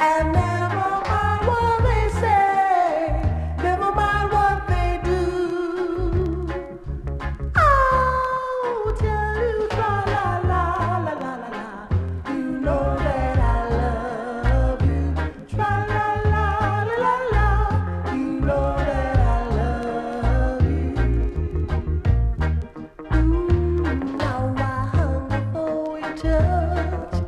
And never mind what they say, never mind what they do. I'll tell you, tra la la la la la la. You know that I love you, tra la la la la la. You know that I love you. Now I hunger for your touch.